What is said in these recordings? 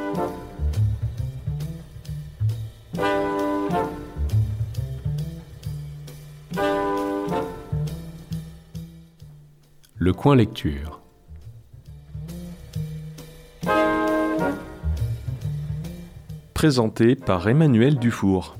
Le coin lecture. Présenté par Emmanuel Dufour.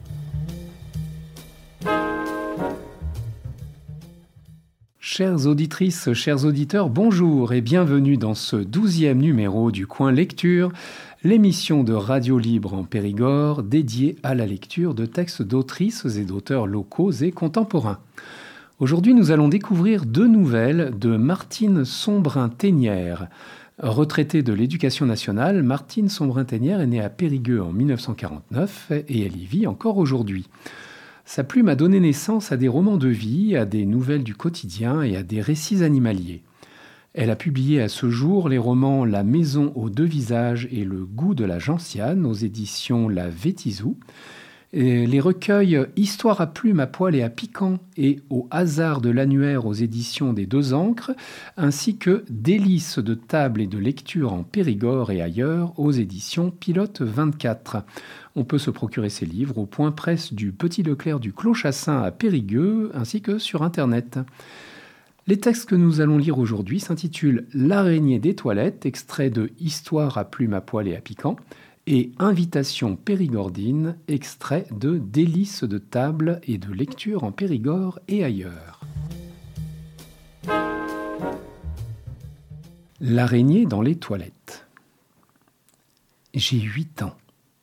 Chères auditrices, chers auditeurs, bonjour et bienvenue dans ce 12e numéro du Coin Lecture, l'émission de Radio Libre en Périgord dédiée à la lecture de textes d'autrices et d'auteurs locaux et contemporains. Aujourd'hui, nous allons découvrir deux nouvelles de Martine Sombrin-Ténière. Retraitée de l'Éducation nationale, Martine Sombrin-Ténière est née à Périgueux en 1949 et elle y vit encore aujourd'hui. Sa plume a donné naissance à des romans de vie, à des nouvelles du quotidien et à des récits animaliers. Elle a publié à ce jour les romans La maison aux deux visages et Le goût de la gentiane aux éditions La Vétizou, et les recueils Histoire à plumes, à poil et à piquant et Au hasard de l'annuaire aux éditions des Deux Ancres, ainsi que Délices de table et de lecture en Périgord et ailleurs aux éditions Pilote 24. On peut se procurer ces livres au point presse du Petit Leclerc du Clos Chassin à Périgueux, ainsi que sur Internet. Les textes que nous allons lire aujourd'hui s'intitulent L'araignée des toilettes, extrait de Histoire à plumes, à poil et à piquant, et Invitation périgordine, extrait de Délices de table et de lecture en Périgord et ailleurs. L'araignée dans les toilettes. J'ai 8 ans.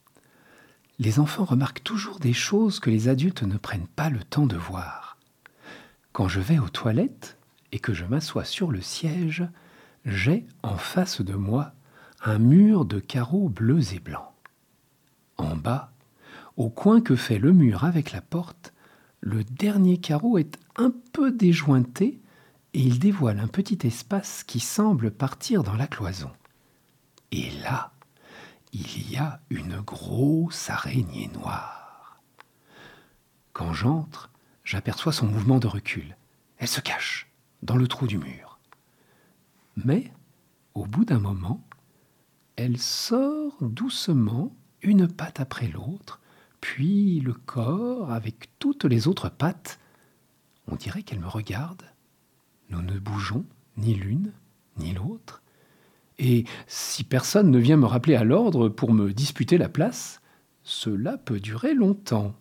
Les enfants remarquent toujours des choses que les adultes ne prennent pas le temps de voir. Quand je vais aux toilettes et que je m'assois sur le siège, j'ai en face de moi un mur de carreaux bleus et blancs. En bas, au coin que fait le mur avec la porte, le dernier carreau est un peu déjointé et il dévoile un petit espace qui semble partir dans la cloison. Et là, il y a une grosse araignée noire. Quand j'entre, j'aperçois son mouvement de recul. Elle se cache dans le trou du mur. Mais, au bout d'un moment, elle sort doucement, une patte après l'autre, puis le corps avec toutes les autres pattes. On dirait qu'elle me regarde. Nous ne bougeons, ni l'une, ni l'autre. Et si personne ne vient me rappeler à l'ordre pour me disputer la place, cela peut durer longtemps.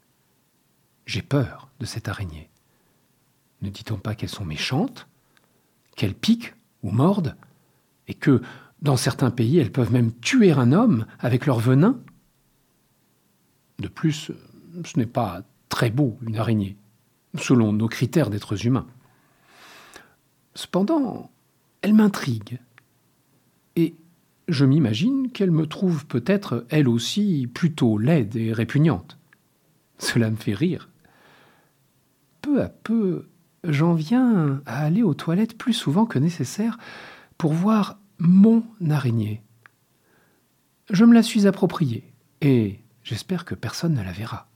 J'ai peur de cette araignée. Ne dit-on pas qu'elles sont méchantes, qu'elles piquent ou mordent, et que, dans certains pays, elles peuvent même tuer un homme avec leur venin? De plus, ce n'est pas très beau, une araignée, selon nos critères d'êtres humains. Cependant, elle m'intrigue. Et je m'imagine qu'elle me trouve peut-être, elle aussi, plutôt laide et répugnante. Cela me fait rire. Peu à peu, j'en viens à aller aux toilettes plus souvent que nécessaire pour voir mon araignée. Je me la suis appropriée et j'espère que personne ne la verra.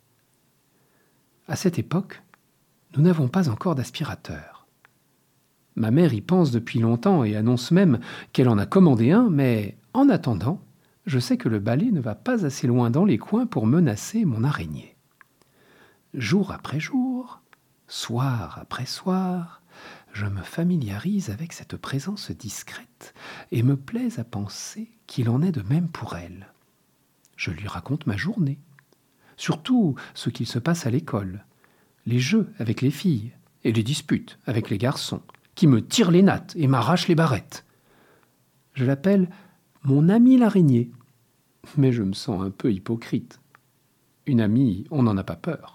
À cette époque, nous n'avons pas encore d'aspirateur. Ma mère y pense depuis longtemps et annonce même qu'elle en a commandé un, mais en attendant, je sais que le balai ne va pas assez loin dans les coins pour menacer mon araignée. Jour après jour, soir après soir, je me familiarise avec cette présence discrète et me plais à penser qu'il en est de même pour elle. Je lui raconte ma journée, surtout ce qu'il se passe à l'école, les jeux avec les filles et les disputes avec les garçons, qui me tirent les nattes et m'arrachent les barrettes. Je l'appelle mon amie l'araignée, mais je me sens un peu hypocrite. Une amie, on n'en a pas peur.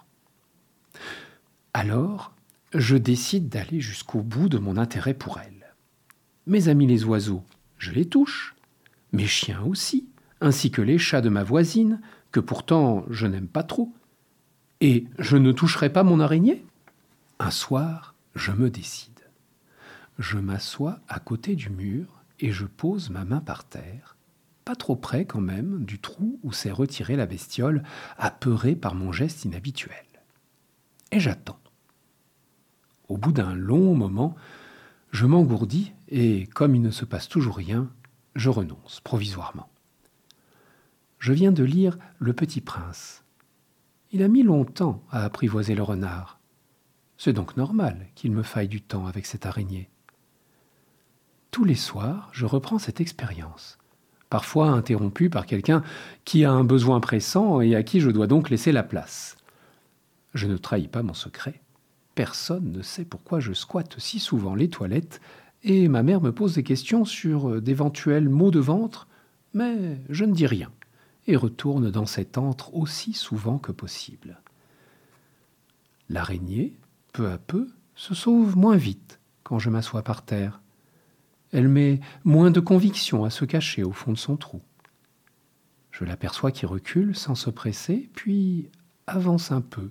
Alors, je décide d'aller jusqu'au bout de mon intérêt pour elle. Mes amis les oiseaux, je les touche. Mes chiens aussi, ainsi que les chats de ma voisine, que pourtant je n'aime pas trop. Et je ne toucherai pas mon araignée? Un soir, je me décide. Je m'assois à côté du mur et je pose ma main par terre, pas trop près quand même du trou où s'est retirée la bestiole, apeurée par mon geste inhabituel. Et j'attends. Au bout d'un long moment, je m'engourdis et, comme il ne se passe toujours rien, je renonce provisoirement. Je viens de lire Le Petit Prince. Il a mis longtemps à apprivoiser le renard. C'est donc normal qu'il me faille du temps avec cette araignée. Tous les soirs, je reprends cette expérience, parfois interrompue par quelqu'un qui a un besoin pressant et à qui je dois donc laisser la place. Je ne trahis pas mon secret. Personne ne sait pourquoi je squatte si souvent les toilettes et ma mère me pose des questions sur d'éventuels maux de ventre, mais je ne dis rien et retourne dans cet antre aussi souvent que possible. L'araignée, peu à peu, se sauve moins vite quand je m'assois par terre. Elle met moins de conviction à se cacher au fond de son trou. Je l'aperçois qui recule sans se presser, puis avance un peu.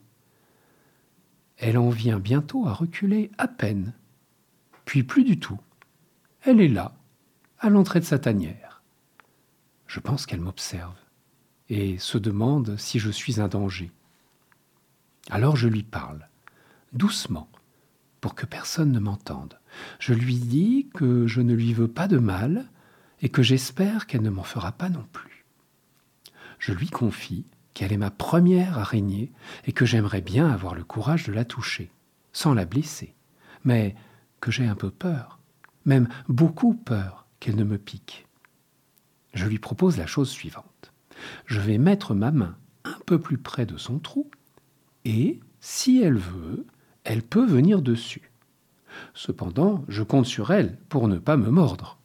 Elle en vient bientôt à reculer à peine, puis plus du tout. Elle est là, à l'entrée de sa tanière. Je pense qu'elle m'observe et se demande si je suis un danger. Alors je lui parle, doucement, pour que personne ne m'entende. Je lui dis que je ne lui veux pas de mal et que j'espère qu'elle ne m'en fera pas non plus. Je lui confie qu'elle est ma première araignée et que j'aimerais bien avoir le courage de la toucher, sans la blesser, mais que j'ai un peu peur, même beaucoup peur qu'elle ne me pique. Je lui propose la chose suivante. Je vais mettre ma main un peu plus près de son trou et, si elle veut, elle peut venir dessus. Cependant, je compte sur elle pour ne pas me mordre.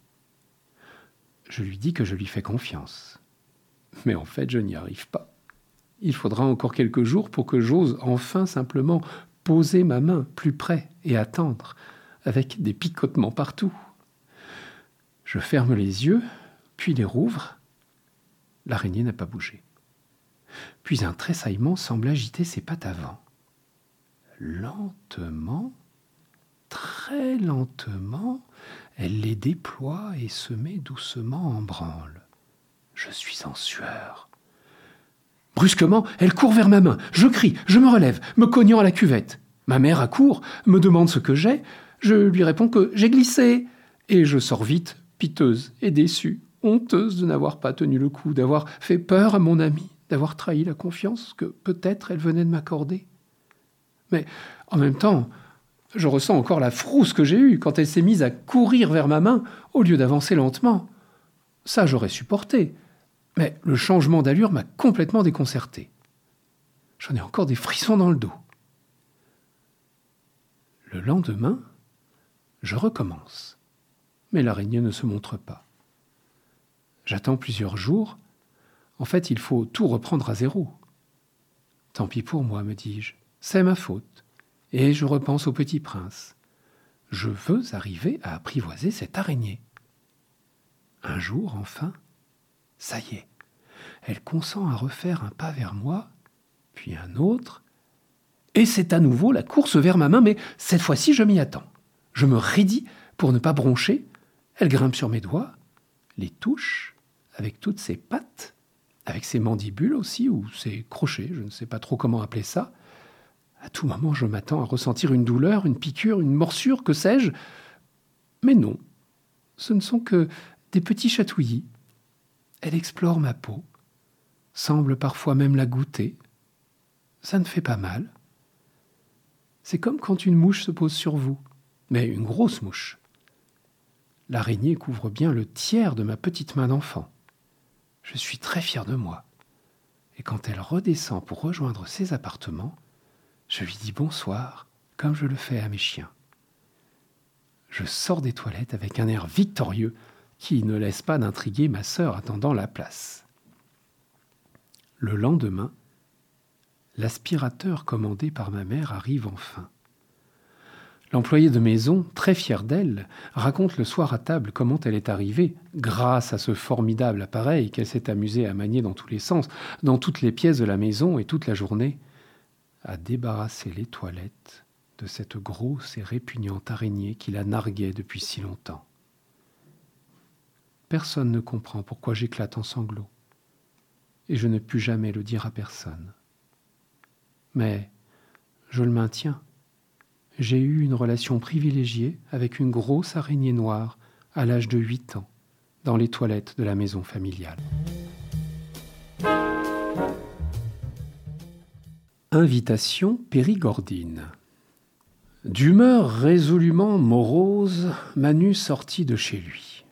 Je lui dis que je lui fais confiance. Mais en fait, je n'y arrive pas. Il faudra encore quelques jours pour que j'ose enfin simplement poser ma main plus près et attendre, avec des picotements partout. Je ferme les yeux, puis les rouvre. L'araignée n'a pas bougé. Puis un tressaillement semble agiter ses pattes avant. Lentement, très lentement, elle les déploie et se met doucement en branle. Je suis en sueur. Brusquement, elle court vers ma main. Je crie, je me relève, me cognant à la cuvette. Ma mère accourt, me demande ce que j'ai. Je lui réponds que j'ai glissé. Et je sors vite, piteuse et déçue, honteuse de n'avoir pas tenu le coup, d'avoir fait peur à mon amie, d'avoir trahi la confiance que peut-être elle venait de m'accorder. Mais en même temps, je ressens encore la frousse que j'ai eue quand elle s'est mise à courir vers ma main au lieu d'avancer lentement. Ça, j'aurais supporté. Mais le changement d'allure m'a complètement déconcerté. J'en ai encore des frissons dans le dos. Le lendemain, je recommence. Mais l'araignée ne se montre pas. J'attends plusieurs jours. En fait, il faut tout reprendre à zéro. Tant pis pour moi, me dis-je. C'est ma faute. Et je repense au Petit Prince. Je veux arriver à apprivoiser cette araignée. Un jour, enfin, ça y est, elle consent à refaire un pas vers moi, puis un autre, et c'est à nouveau la course vers ma main, mais cette fois-ci, je m'y attends. Je me raidis pour ne pas broncher. Elle grimpe sur mes doigts, les touche avec toutes ses pattes, avec ses mandibules aussi, ou ses crochets, je ne sais pas trop comment appeler ça. À tout moment, je m'attends à ressentir une douleur, une piqûre, une morsure, que sais-je. Mais non, ce ne sont que des petits chatouillis. Elle explore ma peau, semble parfois même la goûter. Ça ne fait pas mal. C'est comme quand une mouche se pose sur vous, mais une grosse mouche. L'araignée couvre bien le tiers de ma petite main d'enfant. Je suis très fier de moi. Et quand elle redescend pour rejoindre ses appartements, je lui dis bonsoir, comme je le fais à mes chiens. Je sors des toilettes avec un air victorieux qui ne laisse pas d'intriguer ma sœur attendant la place. Le lendemain, l'aspirateur commandé par ma mère arrive enfin. L'employée de maison, très fière d'elle, raconte le soir à table comment elle est arrivée, grâce à ce formidable appareil qu'elle s'est amusée à manier dans tous les sens, dans toutes les pièces de la maison et toute la journée, à débarrasser les toilettes de cette grosse et répugnante araignée qui la narguait depuis si longtemps. Personne ne comprend pourquoi j'éclate en sanglots, et je ne pus jamais le dire à personne. Mais je le maintiens. J'ai eu une relation privilégiée avec une grosse araignée noire à l'âge de 8 ans, dans les toilettes de la maison familiale. Invitation périgordine. D'humeur résolument morose, Manu sortit de chez lui.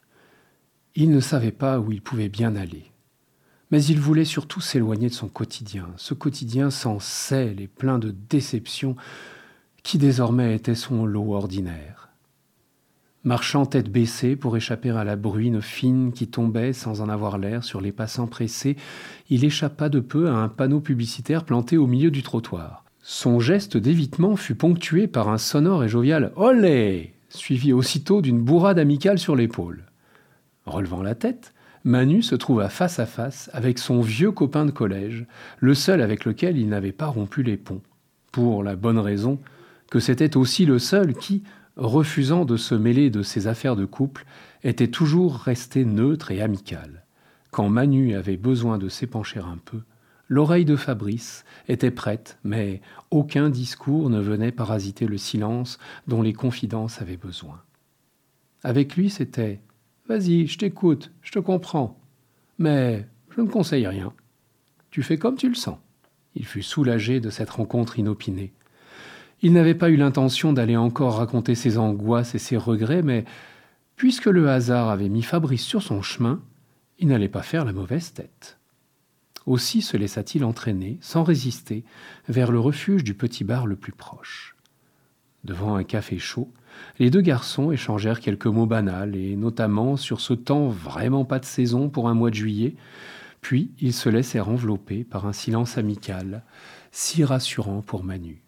Il ne savait pas où il pouvait bien aller. Mais il voulait surtout s'éloigner de son quotidien, ce quotidien sans sel et plein de déceptions qui désormais était son lot ordinaire. Marchant tête baissée pour échapper à la bruine fine qui tombait sans en avoir l'air sur les passants pressés, il échappa de peu à un panneau publicitaire planté au milieu du trottoir. Son geste d'évitement fut ponctué par un sonore et jovial « Olé !» suivi aussitôt d'une bourrade amicale sur l'épaule. Relevant la tête, Manu se trouva face à face avec son vieux copain de collège, le seul avec lequel il n'avait pas rompu les ponts, pour la bonne raison que c'était aussi le seul qui, refusant de se mêler de ses affaires de couple, était toujours resté neutre et amical. Quand Manu avait besoin de s'épancher un peu, l'oreille de Fabrice était prête, mais aucun discours ne venait parasiter le silence dont les confidences avaient besoin. Avec lui, c'était « Vas-y, je t'écoute, je te comprends, mais je ne conseille rien. Tu fais comme tu le sens. » Il fut soulagé de cette rencontre inopinée. Il n'avait pas eu l'intention d'aller encore raconter ses angoisses et ses regrets, mais puisque le hasard avait mis Fabrice sur son chemin, il n'allait pas faire la mauvaise tête. Aussi se laissa-t-il entraîner, sans résister, vers le refuge du petit bar le plus proche. Devant un café chaud, les deux garçons échangèrent quelques mots banals, et notamment sur ce temps vraiment pas de saison pour un mois de juillet, puis ils se laissèrent envelopper par un silence amical, si rassurant pour Manu.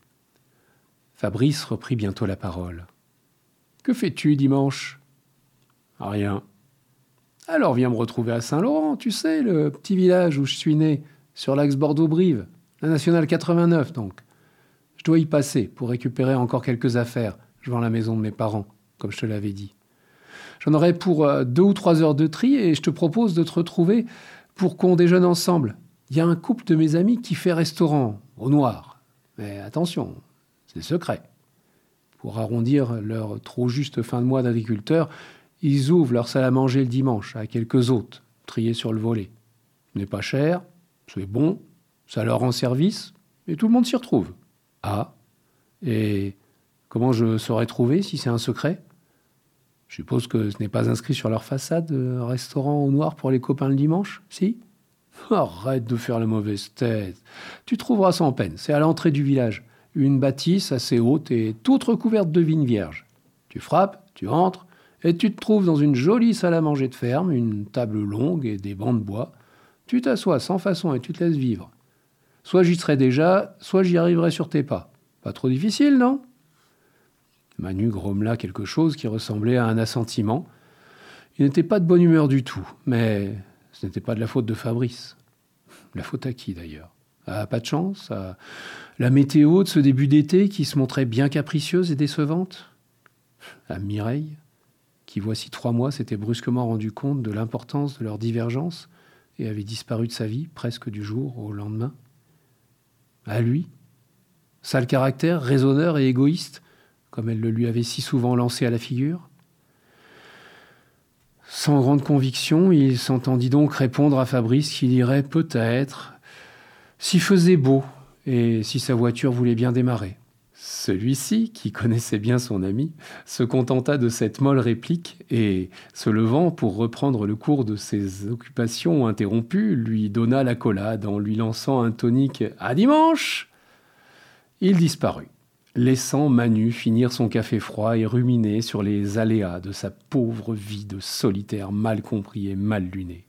Fabrice reprit bientôt la parole. « Que fais-tu dimanche ?»« Rien. »« Alors viens me retrouver à Saint-Laurent, tu sais, le petit village où je suis né, sur l'axe Bordeaux-Brive, la nationale 89 donc. Je dois y passer pour récupérer encore quelques affaires. Je vends la maison de mes parents, comme je te l'avais dit. J'en aurai pour 2 ou 3 heures de tri et je te propose de te retrouver pour qu'on déjeune ensemble. Il y a un couple de mes amis qui fait restaurant, au noir. Mais attention, c'est secret. Pour arrondir leur trop juste fin de mois d'agriculteurs, ils ouvrent leur salle à manger le dimanche à quelques hôtes, triés sur le volet. Ce n'est pas cher, c'est bon, ça leur rend service, et tout le monde s'y retrouve. Ah, et comment je saurais trouver si c'est un secret ? Je suppose que ce n'est pas inscrit sur leur façade, restaurant au noir pour les copains le dimanche, si ? Arrête de faire la mauvaise tête. Tu trouveras sans peine, c'est à l'entrée du village. Une bâtisse assez haute et toute recouverte de vignes vierges. Tu frappes, tu entres, et tu te trouves dans une jolie salle à manger de ferme, une table longue et des bancs de bois. Tu t'assois sans façon et tu te laisses vivre. Soit j'y serai déjà, soit j'y arriverai sur tes pas. Pas trop difficile, non ? Manu grommela quelque chose qui ressemblait à un assentiment. Il n'était pas de bonne humeur du tout, mais ce n'était pas de la faute de Fabrice. La faute à qui, d'ailleurs ? À pas de chance ? À la météo de ce début d'été qui se montrait bien capricieuse et décevante ? À Mireille, qui voici 3 mois s'était brusquement rendu compte de l'importance de leur divergence et avait disparu de sa vie presque du jour au lendemain ? À lui, sale caractère, raisonneur et égoïste, comme elle le lui avait si souvent lancé à la figure ? Sans grande conviction, il s'entendit donc répondre à Fabrice qu'il irait peut-être, s'il faisait beau et si sa voiture voulait bien démarrer. Celui-ci, qui connaissait bien son ami, se contenta de cette molle réplique et, se levant pour reprendre le cours de ses occupations interrompues, lui donna l'accolade en lui lançant un tonique « À dimanche !» Il disparut, laissant Manu finir son café froid et ruminer sur les aléas de sa pauvre vie de solitaire mal compris et mal luné.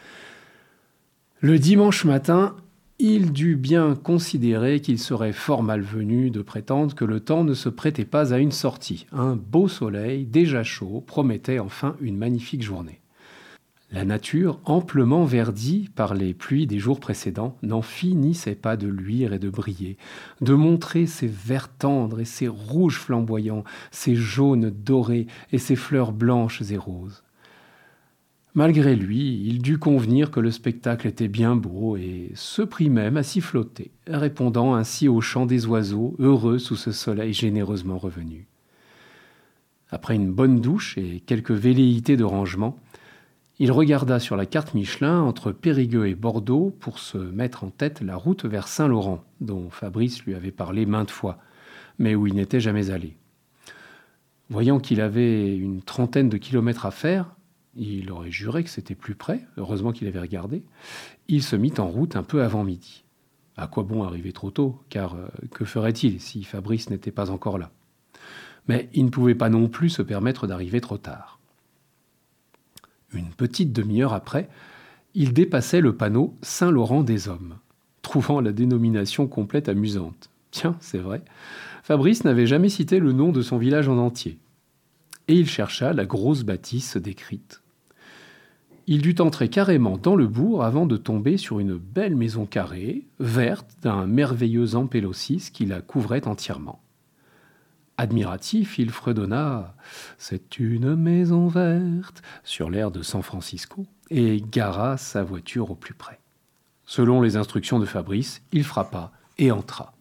Le dimanche matin, il dut bien considérer qu'il serait fort malvenu de prétendre que le temps ne se prêtait pas à une sortie. Un beau soleil, déjà chaud, promettait enfin une magnifique journée. La nature, amplement verdie par les pluies des jours précédents, n'en finissait pas de luire et de briller, de montrer ses verts tendres et ses rouges flamboyants, ses jaunes dorés et ses fleurs blanches et roses. Malgré lui, il dut convenir que le spectacle était bien beau et se prit même à siffloter, répondant ainsi au chant des oiseaux, heureux sous ce soleil généreusement revenu. Après une bonne douche et quelques velléités de rangement, Il regarda sur la carte Michelin entre Périgueux et Bordeaux pour se mettre en tête la route vers Saint-Laurent, dont Fabrice lui avait parlé maintes fois, mais où il n'était jamais allé. Voyant qu'il avait une trentaine de kilomètres à faire, il aurait juré que c'était plus près, heureusement qu'il avait regardé, il se mit en route un peu avant midi. À quoi bon arriver trop tôt, car que ferait-il si Fabrice n'était pas encore là? Mais il ne pouvait pas non plus se permettre d'arriver trop tard. Une petite demi-heure après, il dépassait le panneau Saint-Laurent-des-Hommes, trouvant la dénomination complète amusante. Tiens, c'est vrai, Fabrice n'avait jamais cité le nom de son village en entier. Et il chercha la grosse bâtisse décrite. Il dut entrer carrément dans le bourg avant de tomber sur une belle maison carrée, verte, d'un merveilleux ampélossis qui la couvrait entièrement. Admiratif, il fredonna « C'est une maison verte » sur l'air de San Francisco et gara sa voiture au plus près. Selon les instructions de Fabrice, il frappa et entra.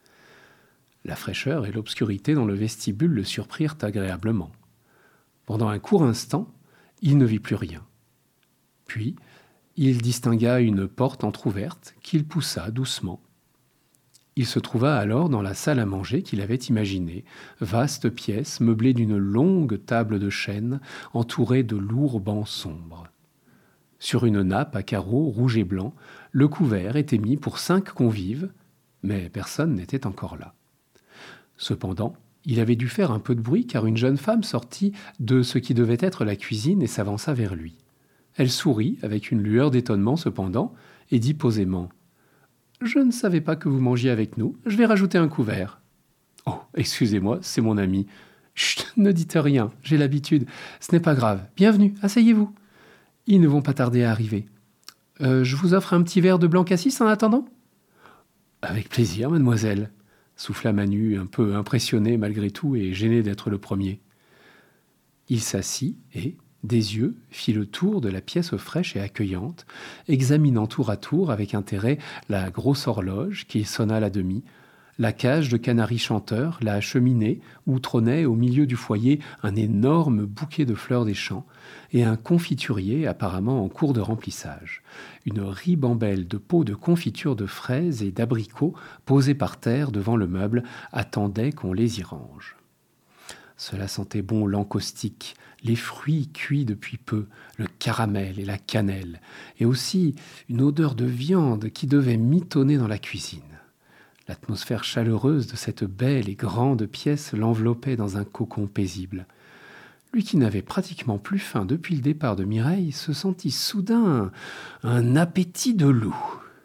La fraîcheur et l'obscurité dans le vestibule le surprirent agréablement. Pendant un court instant, il ne vit plus rien. Puis, il distingua une porte entr'ouverte qu'il poussa doucement. Il se trouva alors dans la salle à manger qu'il avait imaginée, vaste pièce meublée d'une longue table de chêne entourée de lourds bancs sombres. Sur une nappe à carreaux rouge et blanc, le couvert était mis pour 5 convives, mais personne n'était encore là. Cependant, il avait dû faire un peu de bruit car une jeune femme sortit de ce qui devait être la cuisine et s'avança vers lui. Elle sourit avec une lueur d'étonnement cependant et dit posément « Je ne savais pas que vous mangiez avec nous, je vais rajouter un couvert. »« Oh, excusez-moi, c'est mon ami. »« Chut, ne dites rien, j'ai l'habitude. Ce n'est pas grave. Bienvenue, asseyez-vous. Ils ne vont pas tarder à arriver. Je vous offre un petit verre de blanc cassis en attendant ?»« Avec plaisir, mademoiselle. » souffla Manu, un peu impressionné malgré tout et gêné d'être le premier. Il s'assit et, des yeux, fit le tour de la pièce fraîche et accueillante, examinant tour à tour avec intérêt la grosse horloge qui sonna la demi, la cage de canaris chanteurs, la cheminée où trônait au milieu du foyer un énorme bouquet de fleurs des champs et un confiturier apparemment en cours de remplissage. Une ribambelle de pots de confiture de fraises et d'abricots posés par terre devant le meuble attendait qu'on les y range. Cela sentait bon l'encaustique, les fruits cuits depuis peu, le caramel et la cannelle, et aussi une odeur de viande qui devait mitonner dans la cuisine. L'atmosphère chaleureuse de cette belle et grande pièce l'enveloppait dans un cocon paisible. Lui qui n'avait pratiquement plus faim depuis le départ de Mireille se sentit soudain un appétit de loup.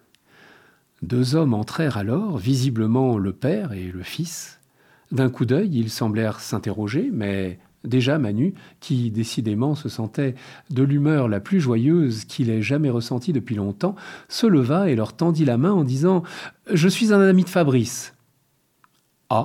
2 hommes entrèrent alors, visiblement le père et le fils. D'un coup d'œil, ils semblèrent s'interroger, mais déjà Manu, qui décidément se sentait de l'humeur la plus joyeuse qu'il ait jamais ressentie depuis longtemps, se leva et leur tendit la main en disant « Je suis un ami de Fabrice. »« Ah »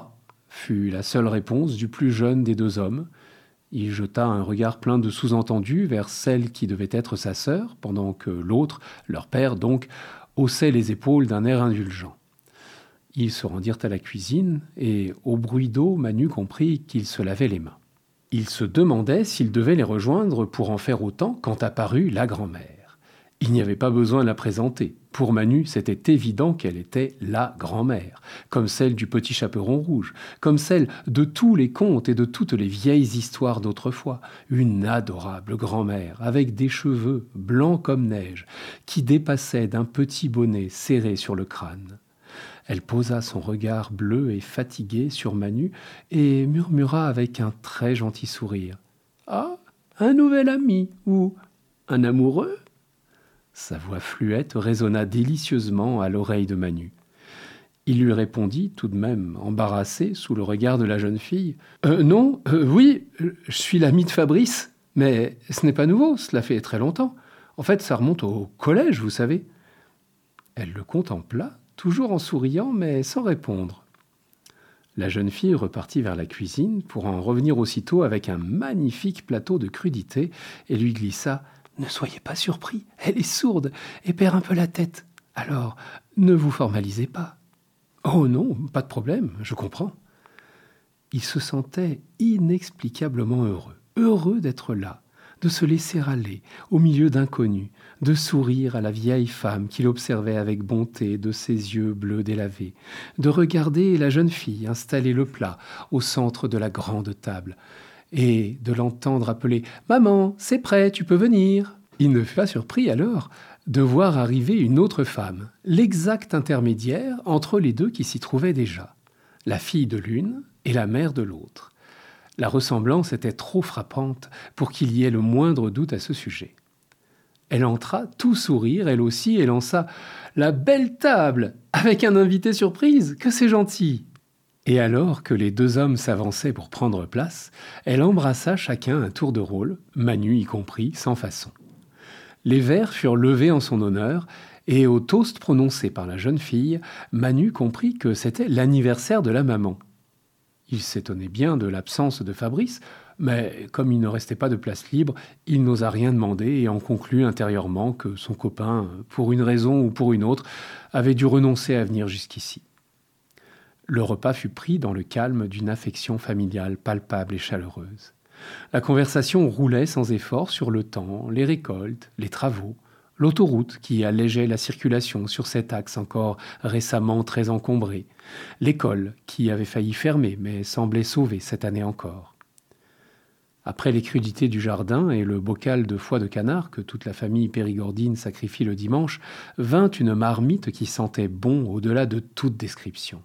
fut la seule réponse du plus jeune des 2 hommes. Il jeta un regard plein de sous-entendus vers celle qui devait être sa sœur, pendant que l'autre, leur père donc, haussait les épaules d'un air indulgent. Ils se rendirent à la cuisine et, au bruit d'eau, Manu comprit qu'ils se lavaient les mains. Il se demandait s'il devait les rejoindre pour en faire autant quand apparut la grand-mère. Il n'y avait pas besoin de la présenter. Pour Manu, c'était évident qu'elle était la grand-mère, comme celle du petit chaperon rouge, comme celle de tous les contes et de toutes les vieilles histoires d'autrefois. Une adorable grand-mère, avec des cheveux blancs comme neige, qui dépassaient d'un petit bonnet serré sur le crâne. Elle posa son regard bleu et fatigué sur Manu et murmura avec un très gentil sourire « Ah, un nouvel ami ou un amoureux ?» Sa voix fluette résonna délicieusement à l'oreille de Manu. Il lui répondit, tout de même embarrassé sous le regard de la jeune fille « Non, oui, je suis l'ami de Fabrice, mais ce n'est pas nouveau, cela fait très longtemps. En fait, ça remonte au collège, vous savez. » Elle le contempla, toujours en souriant, mais sans répondre. La jeune fille repartit vers la cuisine pour en revenir aussitôt avec un magnifique plateau de crudités et lui glissa « Ne soyez pas surpris, elle est sourde et perd un peu la tête. Alors, ne vous formalisez pas. »« Oh non, pas de problème, je comprends. » Il se sentait inexplicablement heureux d'être là, de se laisser aller au milieu d'inconnus, de sourire à la vieille femme qu'il observait avec bonté de ses yeux bleus délavés, de regarder la jeune fille installer le plat au centre de la grande table, et de l'entendre appeler « Maman, c'est prêt, tu peux venir !» Il ne fut pas surpris alors de voir arriver une autre femme, l'exact intermédiaire entre les deux qui s'y trouvaient déjà, la fille de l'une et la mère de l'autre. La ressemblance était trop frappante pour qu'il y ait le moindre doute à ce sujet. Elle entra, tout sourire, elle aussi, et lança « La belle table, avec un invité surprise, que c'est gentil !» Et alors que les deux hommes s'avançaient pour prendre place, elle embrassa chacun un tour de rôle, Manu y compris, sans façon. Les verres furent levés en son honneur, et au toast prononcé par la jeune fille, Manu comprit que c'était l'anniversaire de la maman. Il s'étonnait bien de l'absence de Fabrice, mais comme il ne restait pas de place libre, il n'osa rien demander et en conclut intérieurement que son copain, pour une raison ou pour une autre, avait dû renoncer à venir jusqu'ici. Le repas fut pris dans le calme d'une affection familiale palpable et chaleureuse. La conversation roulait sans effort sur le temps, les récoltes, les travaux, l'autoroute qui allégeait la circulation sur cet axe encore récemment très encombré, l'école qui avait failli fermer mais semblait sauvée cette année encore. Après les crudités du jardin et le bocal de foie de canard que toute la famille périgordine sacrifie le dimanche, vint une marmite qui sentait bon au-delà de toute description.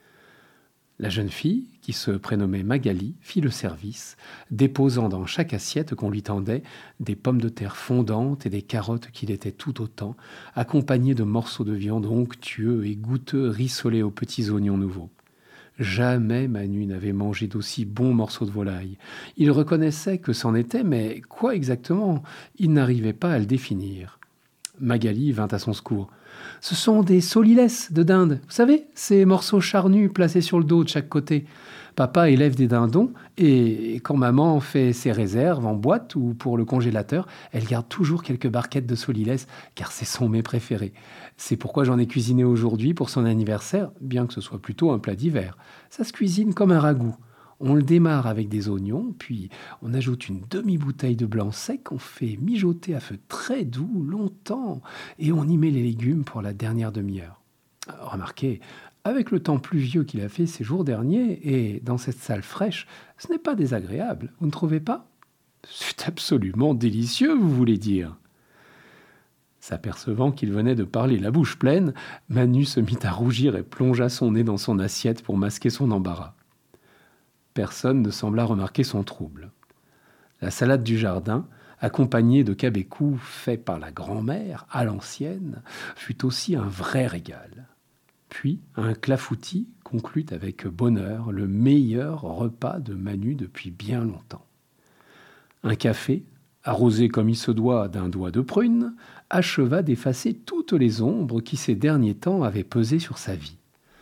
La jeune fille, qui se prénommait Magali, fit le service, déposant dans chaque assiette qu'on lui tendait des pommes de terre fondantes et des carottes qu'il était tout autant, accompagnées de morceaux de viande onctueux et goûteux rissolés aux petits oignons nouveaux. Jamais Manu n'avait mangé d'aussi bons morceaux de volaille. Il reconnaissait que c'en était, mais quoi exactement? Il n'arrivait pas à le définir. Magali vint à son secours. « Ce sont des solilès de dinde, vous savez, ces morceaux charnus placés sur le dos de chaque côté. Papa élève des dindons et quand maman fait ses réserves en boîte ou pour le congélateur, elle garde toujours quelques barquettes de solilès car c'est son mets préféré. C'est pourquoi j'en ai cuisiné aujourd'hui pour son anniversaire, bien que ce soit plutôt un plat d'hiver. Ça se cuisine comme un ragoût. On le démarre avec des oignons, puis on ajoute une demi-bouteille de blanc sec, on fait mijoter à feu très doux longtemps et on y met les légumes pour la dernière demi-heure. Remarquez, avec le temps pluvieux qu'il a fait ces jours derniers et dans cette salle fraîche, ce n'est pas désagréable, vous ne trouvez pas? C'est absolument délicieux, vous voulez dire. S'apercevant qu'il venait de parler la bouche pleine, Manu se mit à rougir et plongea son nez dans son assiette pour masquer son embarras. Personne ne sembla remarquer son trouble. La salade du jardin, accompagnée de cabécous faits par la grand-mère à l'ancienne, fut aussi un vrai régal. Puis un clafoutis conclut avec bonheur le meilleur repas de Manu depuis bien longtemps. Un café, arrosé comme il se doit d'un doigt de prune, acheva d'effacer toutes les ombres qui ces derniers temps avaient pesé sur sa vie.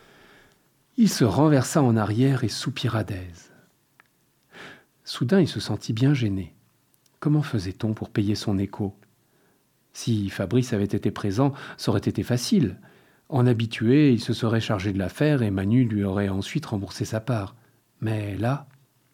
Il se renversa en arrière et soupira d'aise. Soudain, il se sentit bien gêné. Comment faisait-on pour payer son écho? Si Fabrice avait été présent, ça aurait été facile. En habitué, il se serait chargé de l'affaire et Manu lui aurait ensuite remboursé sa part. Mais là,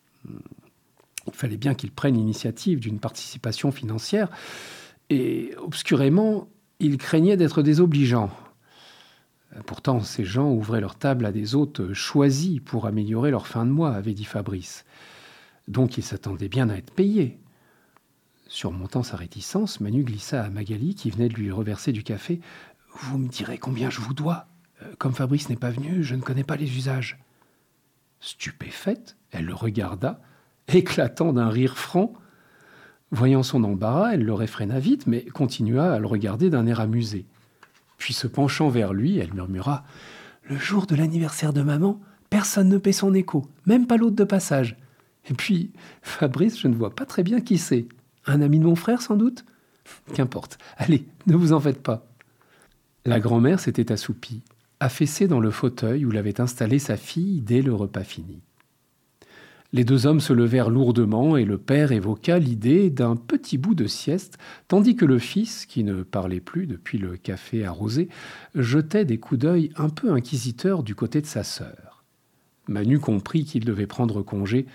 il fallait bien qu'il prenne l'initiative d'une participation financière et, obscurément, il craignait d'être désobligeant. Pourtant, ces gens ouvraient leur table à des hôtes choisis pour améliorer leur fin de mois, avait dit Fabrice. Donc, ils s'attendaient bien à être payés. Surmontant sa réticence, Manu glissa à Magali, qui venait de lui reverser du café. « Vous me direz combien je vous dois. Comme Fabrice n'est pas venu, je ne connais pas les usages. » Stupéfaite, elle le regarda, éclatant d'un rire franc. Voyant son embarras, elle le réfréna vite, mais continua à le regarder d'un air amusé. Puis se penchant vers lui, elle murmura « Le jour de l'anniversaire de maman, personne ne paie son écho, même pas l'hôte de passage. Et puis, Fabrice, je ne vois pas très bien qui c'est. Un ami de mon frère, sans doute ? Qu'importe. Allez, ne vous en faites pas. » La grand-mère s'était assoupie, affaissée dans le fauteuil où l'avait installée sa fille dès le repas fini. Les deux hommes se levèrent lourdement et le père évoqua l'idée d'un petit bout de sieste, tandis que le fils, qui ne parlait plus depuis le café arrosé, jetait des coups d'œil un peu inquisiteurs du côté de sa sœur. Manu comprit qu'il devait prendre congé,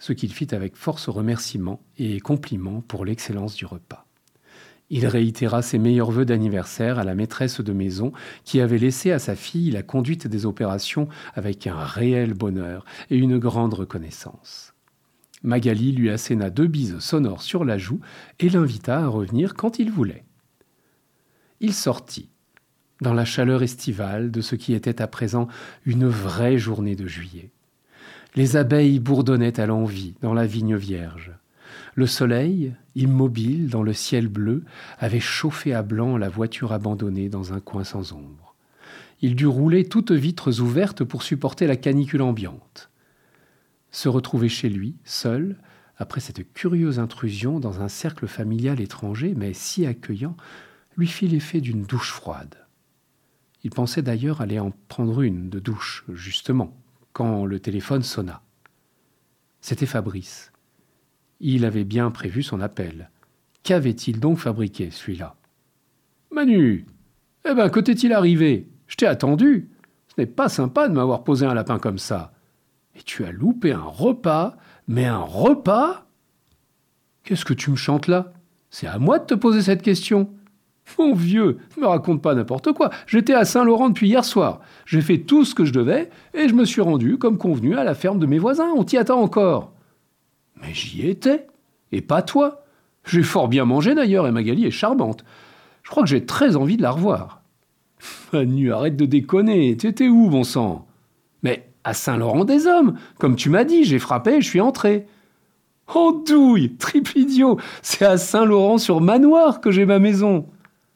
ce qu'il fit avec force remerciements et compliments pour l'excellence du repas. Il réitéra ses meilleurs vœux d'anniversaire à la maîtresse de maison qui avait laissé à sa fille la conduite des opérations avec un réel bonheur et une grande reconnaissance. Magali lui asséna 2 bises sonores sur la joue et l'invita à revenir quand il voulait. Il sortit, dans la chaleur estivale de ce qui était à présent une vraie journée de juillet. Les abeilles bourdonnaient à l'envi dans la vigne vierge. Le soleil, immobile dans le ciel bleu, avait chauffé à blanc la voiture abandonnée dans un coin sans ombre. Il dut rouler toutes vitres ouvertes pour supporter la canicule ambiante. Se retrouver chez lui, seul, après cette curieuse intrusion dans un cercle familial étranger, mais si accueillant, lui fit l'effet d'une douche froide. Il pensait d'ailleurs aller en prendre une de douche, justement, quand le téléphone sonna. C'était Fabrice. Il avait bien prévu son appel. Qu'avait-il donc fabriqué, celui-là ? « Manu, que t'est-il arrivé ? Je t'ai attendu. Ce n'est pas sympa de m'avoir posé un lapin comme ça. Et tu as loupé un repas, mais un repas ? Qu'est-ce que tu me chantes là ? C'est à moi de te poser cette question. Mon vieux, ne me raconte pas n'importe quoi. J'étais à Saint-Laurent depuis hier soir. J'ai fait tout ce que je devais et je me suis rendu, comme convenu, à la ferme de mes voisins. On t'y attend encore. Mais j'y étais, et pas toi. J'ai fort bien mangé d'ailleurs, et Magali est charmante. Je crois que j'ai très envie de la revoir. Manu, arrête de déconner, t'étais où, bon sang ? Mais à Saint-Laurent-des-Hommes, comme tu m'as dit, j'ai frappé et je suis entré. Oh douille, triple idiot, c'est à Saint-Laurent-sur-Manoir que j'ai ma maison.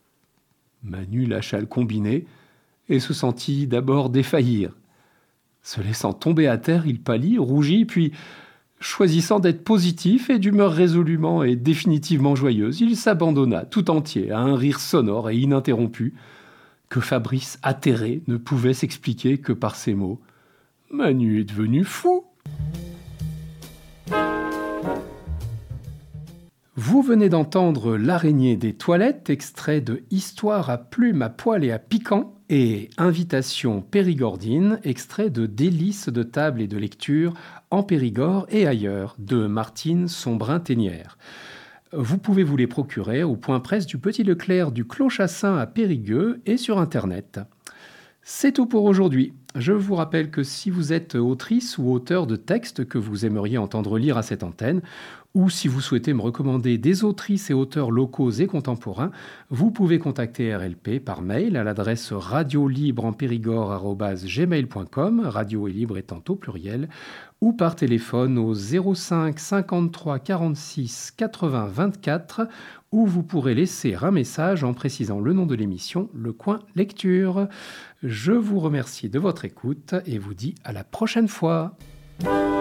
Manu lâcha le combiné et se sentit d'abord défaillir. Se laissant tomber à terre, il pâlit, rougit, puis, choisissant d'être positif et d'humeur résolument et définitivement joyeuse, il s'abandonna tout entier à un rire sonore et ininterrompu que Fabrice, atterré, ne pouvait s'expliquer que par ces mots. « Manu est devenu fou !» Vous venez d'entendre L'araignée des toilettes, extrait de Histoire à plumes, à poil et à piquant, et Invitation périgordine, extrait de Délices de table et de lecture en Périgord et ailleurs, de Martine Sombrin-Ténière. Vous pouvez vous les procurer au point presse du Petit Leclerc du Clos-Chassin à Périgueux et sur Internet. C'est tout pour aujourd'hui. Je vous rappelle que si vous êtes autrice ou auteur de textes que vous aimeriez entendre lire à cette antenne, ou si vous souhaitez me recommander des autrices et auteurs locaux et contemporains, vous pouvez contacter RLP par mail à l'adresse radiolibreempérigord@gmail.com, radio et libre étant au pluriel, ou par téléphone au 05 53 46 80 24, où vous pourrez laisser un message en précisant le nom de l'émission, Le Coin Lecture. Je vous remercie de votre écoute et vous dis à la prochaine fois.